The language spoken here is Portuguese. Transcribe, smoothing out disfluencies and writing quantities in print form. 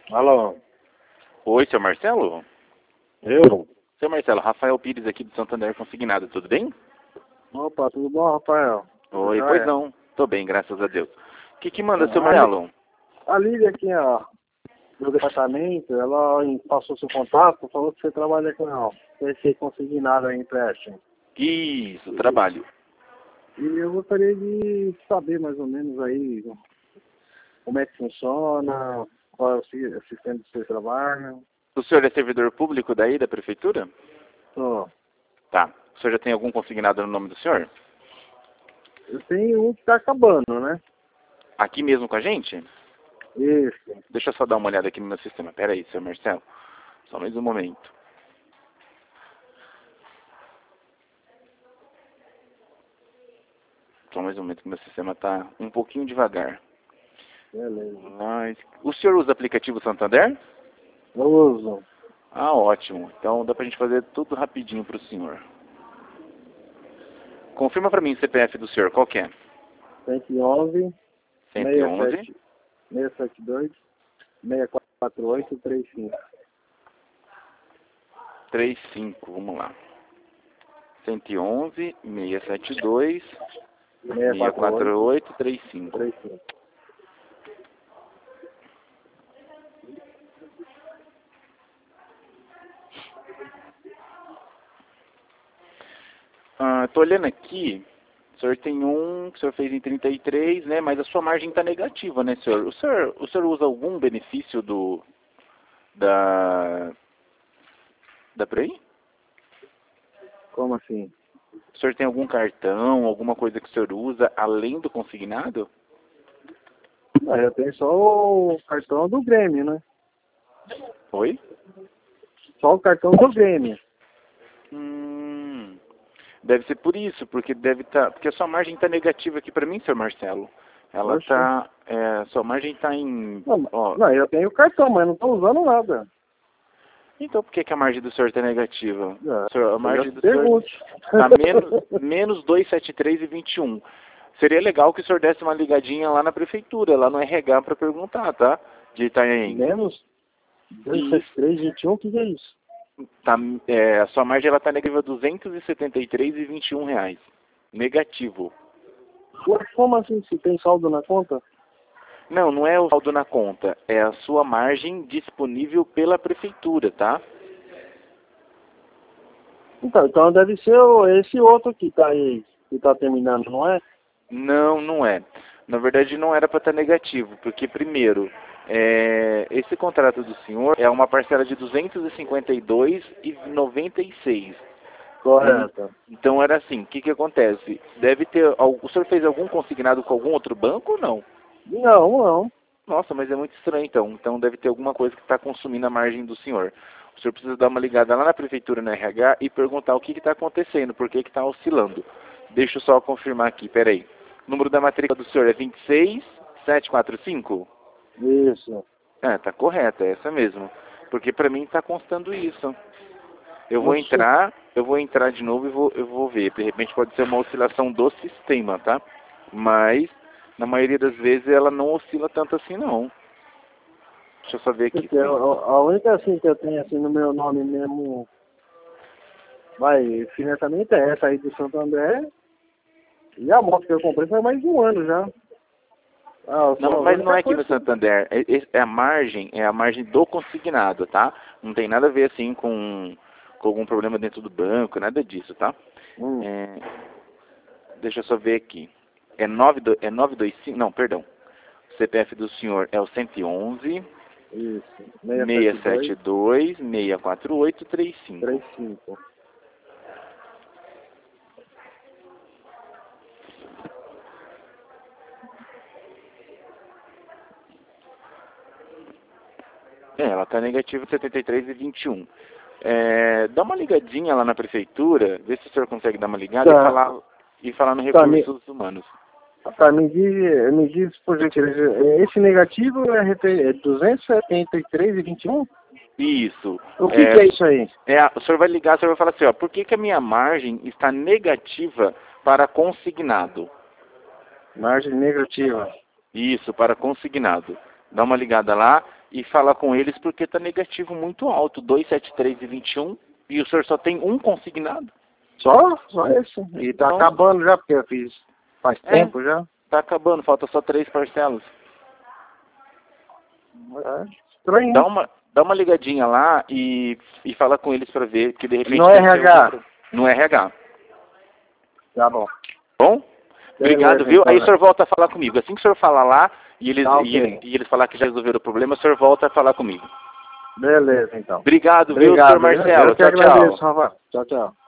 Alô, Oi, seu Marcelo? eu? Seu Marcelo, Rafael Pires aqui do Santander Consignado, tudo bem? Opa, tudo bom, Rafael? Oi, Já pois é. não. Tô bem, graças a Deus. O que manda, seu A, Li- Marcelo? a Lídia aqui, ó, do departamento, ela passou seu contato, falou que você trabalha com ela. Esse consignado aí, empréstimo. Isso, trabalho. E eu gostaria de saber mais ou menos aí como é que funciona, qual é o sistema do seu trabalho. O senhor é servidor público daí, da prefeitura? Tô. Tá. O senhor já tem algum consignado no nome do senhor? Eu tenho um que tá acabando, né? Aqui mesmo com a gente? Isso. Deixa eu só dar uma olhada aqui no meu sistema. Pera aí, seu Marcelo. Só mais um momento. Só mais um momento que meu sistema tá um pouquinho devagar. Beleza. Mas... O senhor usa aplicativo Santander? Eu uso. Ah, ótimo. Então dá pra gente fazer tudo rapidinho pro senhor. Confirma pra mim o CPF do senhor, qual que é? 111 111 672 648 35. 35, vamos lá. 111 672 648 35. 35. Tô olhando aqui, o senhor tem um que o senhor fez em 33, né? Mas a sua margem está negativa, né, senhor? O senhor usa algum benefício da, da Prei? Como assim? O senhor tem algum cartão, alguma coisa que o senhor usa além do consignado? Ah, eu tenho só o cartão do Grêmio, né? Oi? Só o cartão do Grêmio. Deve ser por isso, porque deve estar, porque a sua margem está negativa aqui para mim, senhor Marcelo. Ela Oxe. está, sua margem está em, Não, ó. não, eu tenho o cartão, mas não estou usando nada. Então por que a margem do senhor está negativa? Ah, A margem do senhor pergunte. está menos 273,21. Seria legal que o senhor desse uma ligadinha lá na prefeitura, lá no RH para perguntar, tá? De Itanhaém. Menos 273, 21, o que é isso? Tá, a sua margem ela está negativa R$ 273,21. Negativo. Mas como assim, se tem saldo na conta? Não, não é o saldo na conta, é a sua margem disponível pela prefeitura, tá? Então deve ser esse outro que tá aí, que tá terminando, não é? Não, não é. Na verdade não era para estar negativo, porque primeiro, esse contrato do senhor é uma parcela de R$ 252,96. Correto. Então era assim, o que que acontece? Deve ter, o senhor fez algum consignado com algum outro banco ou não? Não, não. Nossa, mas é muito estranho então. Então deve ter alguma coisa que está consumindo a margem do senhor. O senhor precisa dar uma ligada lá na prefeitura, no RH, e perguntar o que está acontecendo, por que está oscilando. Deixa eu só confirmar aqui, peraí. O número da matrícula do senhor é 26745? Isso. Tá correto, é essa mesmo. Porque para mim está constando isso. Eu vou Oxi. entrar de novo e eu vou ver. De repente pode ser uma oscilação do sistema, tá? Mas, na maioria das vezes, ela não oscila tanto assim, não. Deixa eu só ver aqui. Porque a única assim que eu tenho assim no meu nome mesmo, financiamento é essa aí do Santo André. E a moto que eu comprei foi mais de um ano já. Não, mas não é aqui no Santander. A margem é a margem do consignado, tá? Não tem nada a ver assim com algum problema dentro do banco, nada disso, tá? Deixa eu só ver aqui. É 925, não, perdão. O CPF do senhor é o 111 Isso. 672 648 35. 35. Ela está negativa 73,21. Dá uma ligadinha lá na prefeitura, vê se o senhor consegue dar uma ligada e falar no Recursos Humanos. Tá, me diz por gentileza, esse negativo é 273,21? Isso. O que é isso aí? O senhor vai ligar, o senhor vai falar assim, ó, por que a minha margem está negativa para consignado? Margem negativa. Isso, para consignado. Dá uma ligada lá e falar com eles porque está negativo muito alto, 273,21, e o senhor só tem um consignado? Só esse. E tá Então, acabando já, porque eu fiz faz tempo já. Tá acabando, falta só 3 parcelas. É estranho. Dá uma ligadinha lá e fala com eles para ver que de repente... No RH. No RH. Tá bom. Bom? Obrigado, Beleza, viu? então, Aí o senhor volta a falar comigo. Assim que o senhor falar lá e eles, tá, ok. e eles falar que já resolveram o problema, o senhor volta a falar comigo. Beleza, então. Obrigado, viu, senhor Marcelo? Eu que agradeço, Rafa. Tchau, tchau.